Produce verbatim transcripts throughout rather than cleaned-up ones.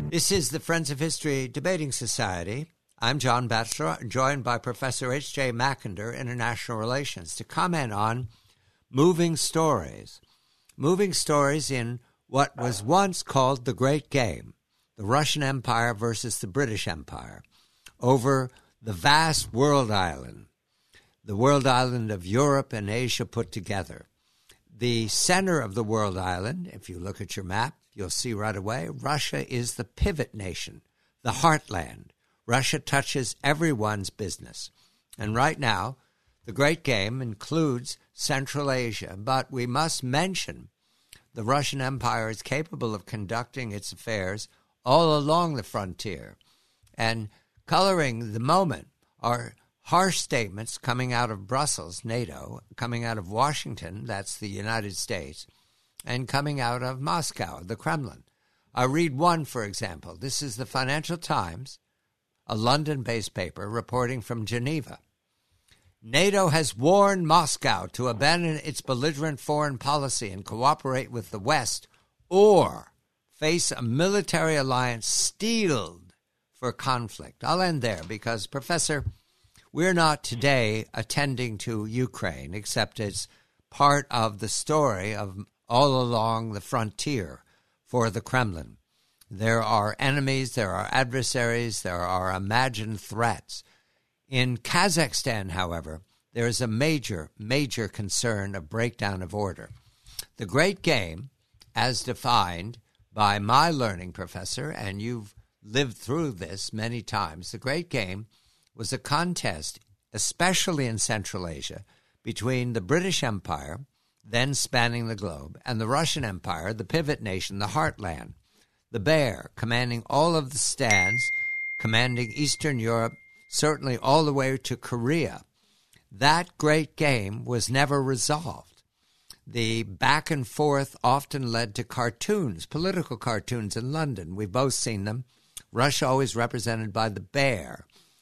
This is the Friends of History Debating Society. I'm John Batchelor, joined by Professor H J Mackinder, International Relations, to comment on moving stories. Moving stories in what was once called the Great Game, the Russian Empire versus the British Empire, over the vast world island, the world island of Europe and Asia put together. The center of the world island, if you look at your map, you'll see right away, Russia is the pivot nation, the heartland. Russia touches everyone's business. And right now, the Great Game includes Central Asia, but we must mention the Russian Empire is capable of conducting its affairs all along the frontier. And coloring the moment are harsh statements coming out of Brussels, NATO, coming out of Washington, that's the United States, and coming out of Moscow, the Kremlin. I read one, for example. This is the Financial Times, a London-based paper reporting from Geneva. NATO has warned Moscow to abandon its belligerent foreign policy and cooperate with the West or face a military alliance steeled for conflict. I'll end there because, Professor, we're not today attending to Ukraine, except it's part of the story of all along the frontier for the Kremlin. There are enemies, there are adversaries, there are imagined threats. In Kazakhstan, however, there is a major, major concern of breakdown of order. The Great Game, as defined by my learning professor, and you've lived through this many times, the Great Game was a contest, especially in Central Asia, between the British Empire, then spanning the globe, and the Russian Empire, the pivot nation, the heartland, the bear, commanding all of the stands, commanding Eastern Europe, certainly all the way to Korea. That Great Game was never resolved. The back and forth often led to cartoons, political cartoons in London. We've both seen them. Russia always represented by the bear,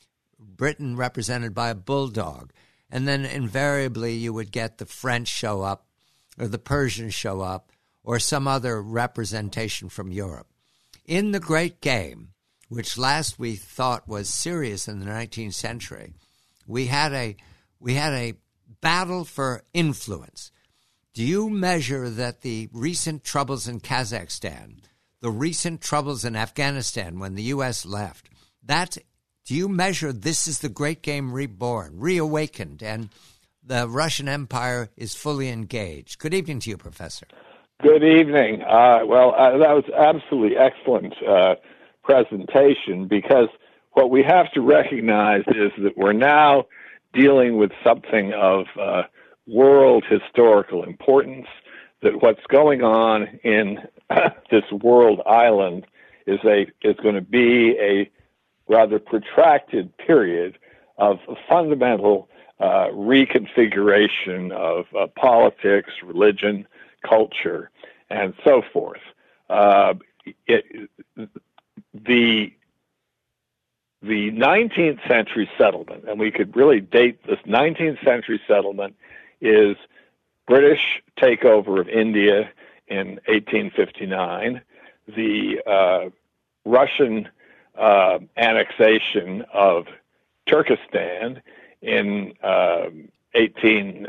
Britain represented by a bulldog, and then invariably you would get the French show up, or the Persians show up, or some other representation from Europe. In the Great Game, which last we thought was serious in the nineteenth century, we had a we had a battle for influence. Do you measure that the recent troubles in Kazakhstan, the recent troubles in Afghanistan when the U S left, that do you measure this is the Great Game reborn, reawakened, and the Russian Empire is fully engaged? Good evening to you, Professor. Good evening. Uh, well, uh, that was absolutely excellent uh, presentation, because what we have to recognize is that we're now dealing with something of uh, world historical importance, that what's going on in this world island is a is going to be a rather protracted period of fundamental uh, reconfiguration of uh, politics, religion, culture, and so forth. Uh, it, the the nineteenth century settlement, and we could really date this nineteenth century settlement, is British takeover of India in eighteen fifty-nine, the uh, Russian uh, annexation of Turkestan in uh, eighteen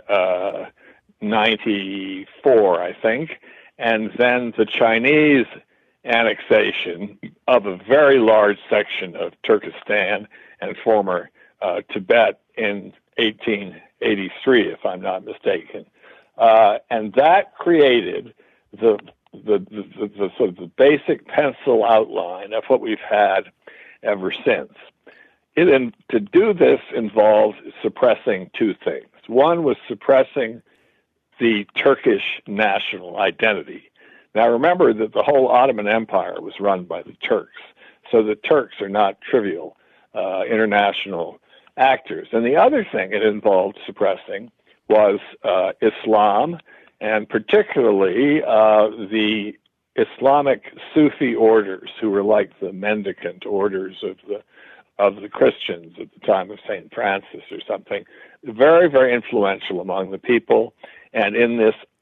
ninety-four, I think, and then the Chinese annexation of a very large section of Turkestan and former uh, Tibet in eighteen eighty-three, if I'm not mistaken. Uh, and that created the the, the, the, the sort of the basic pencil outline of what we've had ever since. It, and to do this involves suppressing two things. One was suppressing the Turkish national identity. Now remember that the whole Ottoman Empire was run by the Turks, so the Turks are not trivial uh, international actors. And the other thing it involved suppressing was uh, Islam, and particularly uh, the Islamic Sufi orders, who were like the mendicant orders of the of the Christians at the time of Saint Francis or something, very, very influential among the people. And in this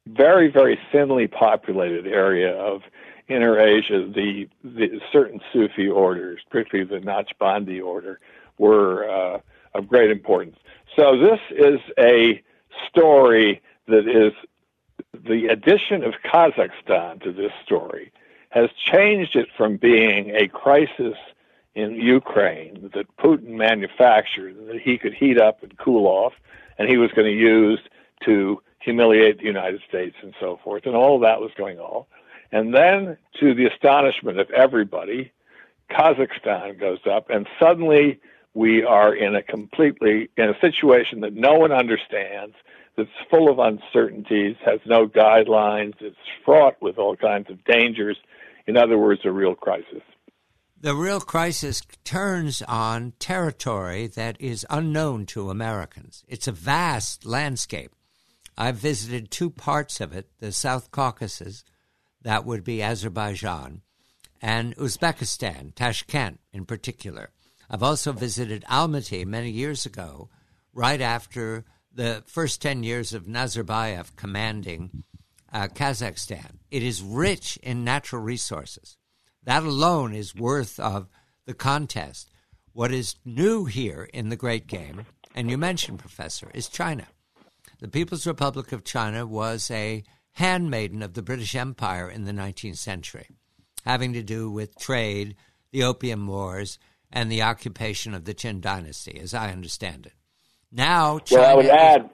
very, very thinly populated area of Inner Asia, the, the certain Sufi orders, particularly the Naqshbandi order, were uh, of great importance. So this is a story that is the addition of Kazakhstan to this story has changed it from being a crisis in Ukraine that Putin manufactured, that he could heat up and cool off, and he was going to use to humiliate the United States and so forth, and all of that was going on. And then, to the astonishment of everybody, Kazakhstan goes up, and suddenly we are in a completely, in a situation that no one understands, that's full of uncertainties, has no guidelines, it's fraught with all kinds of dangers. In other words, a real crisis. The real crisis turns on territory that is unknown to Americans. It's a vast landscape. I've visited two parts of it, the South Caucasus, that would be Azerbaijan, and Uzbekistan, Tashkent in particular. I've also visited Almaty many years ago, right after the first ten years of Nazarbayev commanding uh, Kazakhstan. It is rich in natural resources. That alone is worth of the contest. What is new here in the Great Game, and you mentioned, Professor, is China. The People's Republic of China was a handmaiden of the British Empire in the nineteenth century, having to do with trade, the Opium Wars, and the occupation of the Qin dynasty, as I understand it. Now, China well, I would is- add,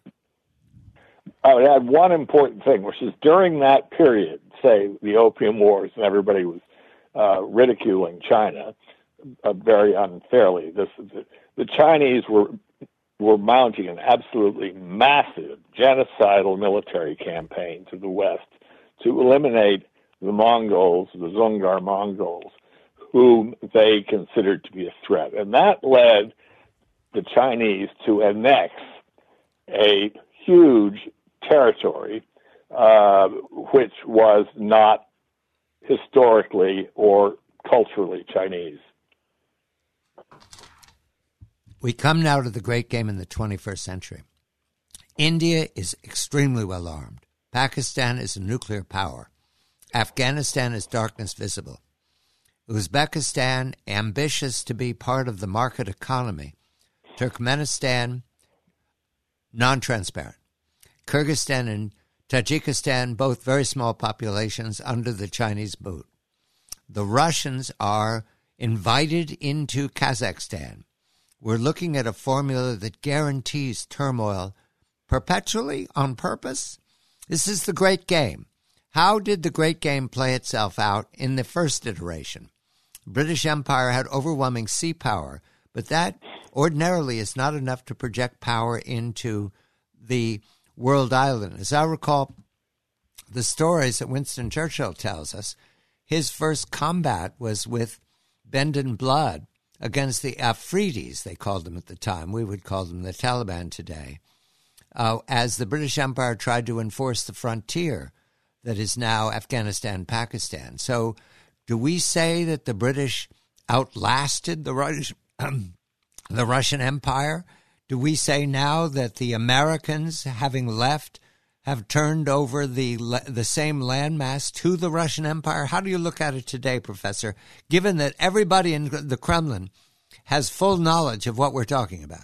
I would add one important thing, which is during that period, say the Opium Wars, and everybody was uh, ridiculing China uh, very unfairly. This the, the Chinese were were mounting an absolutely massive genocidal military campaign to the west to eliminate the Mongols, the Dzungar Mongols, whom they considered to be a threat. And that led the Chinese to annex a huge territory, uh, which was not historically or culturally Chinese. We come now to the Great Game in the twenty-first century. India is extremely well armed. Pakistan is a nuclear power. Afghanistan is darkness visible. Uzbekistan, ambitious to be part of the market economy. Turkmenistan, non-transparent. Kyrgyzstan and Tajikistan, both very small populations under the Chinese boot. The Russians are invited into Kazakhstan. We're looking at a formula that guarantees turmoil perpetually on purpose. This is the Great Game. How did the Great Game play itself out in the first iteration? British Empire had overwhelming sea power, but that ordinarily is not enough to project power into the world island. As I recall the stories that Winston Churchill tells us, his first combat was with Bend Blood against the Afridis, they called them at the time. We would call them the Taliban today, uh, as the British Empire tried to enforce the frontier that is now Afghanistan, Pakistan. So do we say that the British outlasted the, Rus- the Russian Empire? Do we say now that the Americans, having left, have turned over the the same landmass to the Russian Empire? How do you look at it today, Professor, given that everybody in the Kremlin has full knowledge of what we're talking about?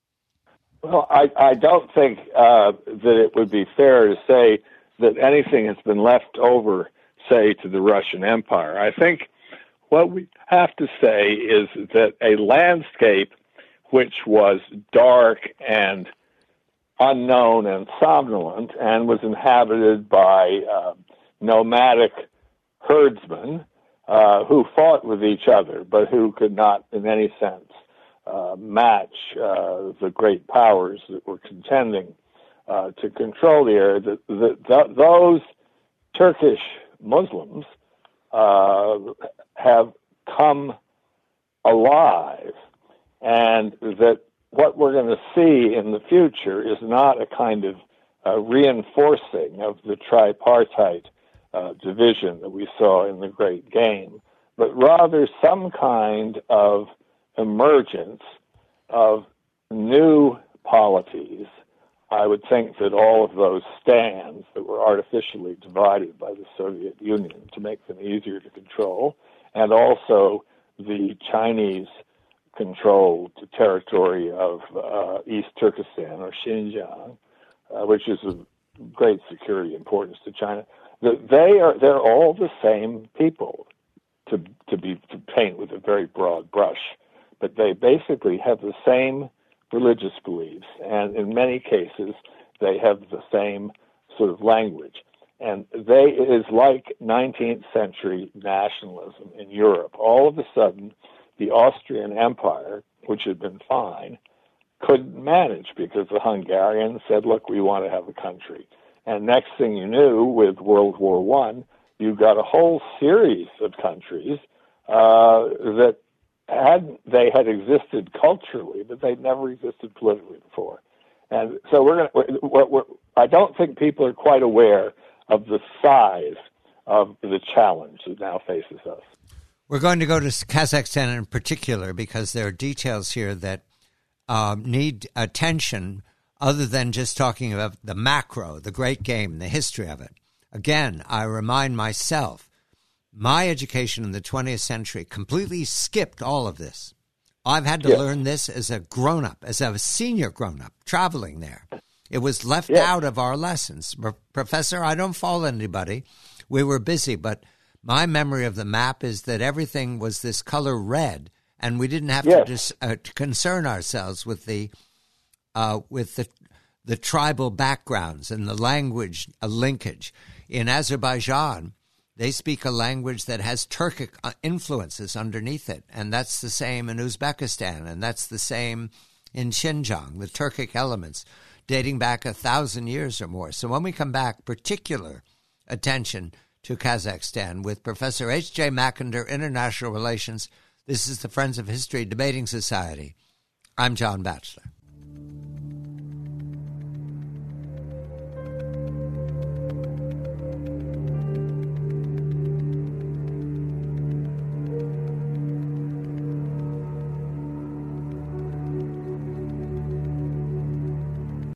Well, I, I don't think uh, that it would be fair to say that anything has been left over, say, to the Russian Empire. I think what we have to say is that a landscape which was dark and unknown and somnolent and was inhabited by uh, nomadic herdsmen uh, who fought with each other, but who could not in any sense uh, match uh, the great powers that were contending uh, to control the area. The, the, the, those Turkish Muslims uh, have come alive, and that what we're going to see in the future is not a kind of uh, reinforcing of the tripartite uh, division that we saw in the Great Game, but rather some kind of emergence of new polities I would think that all of those stands that were artificially divided by the Soviet Union to make them easier to control, and also the Chinese-controlled territory of uh, East Turkestan or Xinjiang, uh, which is of great security importance to China, that they are they're all the same people, to to be to paint with a very broad brush, but they basically have the same religious beliefs, and in many cases, they have the same sort of language. And they, it is like nineteenth century nationalism in Europe. All of a sudden, the Austrian Empire, which had been fine, couldn't manage because the Hungarians said, look, we want to have a country. And next thing you knew, with World War One, you got a whole series of countries uh, that had they had existed culturally, but they'd never existed politically before. And so we're going to, we're, we're, I don't think people are quite aware of the size of the challenge that now faces us. We're going to go to Kazakhstan in particular because there are details here that um, need attention other than just talking about the macro, the great game, the history of it. Again, I remind myself, my education in the twentieth century completely skipped all of this. I've had to yes. learn this as a grown-up, as a senior grown-up, traveling there. It was left yes. out of our lessons. Professor, I don't fault anybody. We were busy, but my memory of the map is that everything was this color red, and we didn't have yes. to, dis, uh, to concern ourselves with the uh, with the the tribal backgrounds and the language uh, linkage. In Azerbaijan, they speak a language that has Turkic influences underneath it, and that's the same in Uzbekistan, and that's the same in Xinjiang, the Turkic elements dating back a thousand years or more. So when we come back, particular attention to Kazakhstan with Professor H J Mackinder, International Relations. This is the Friends of History Debating Society. I'm John Batchelor.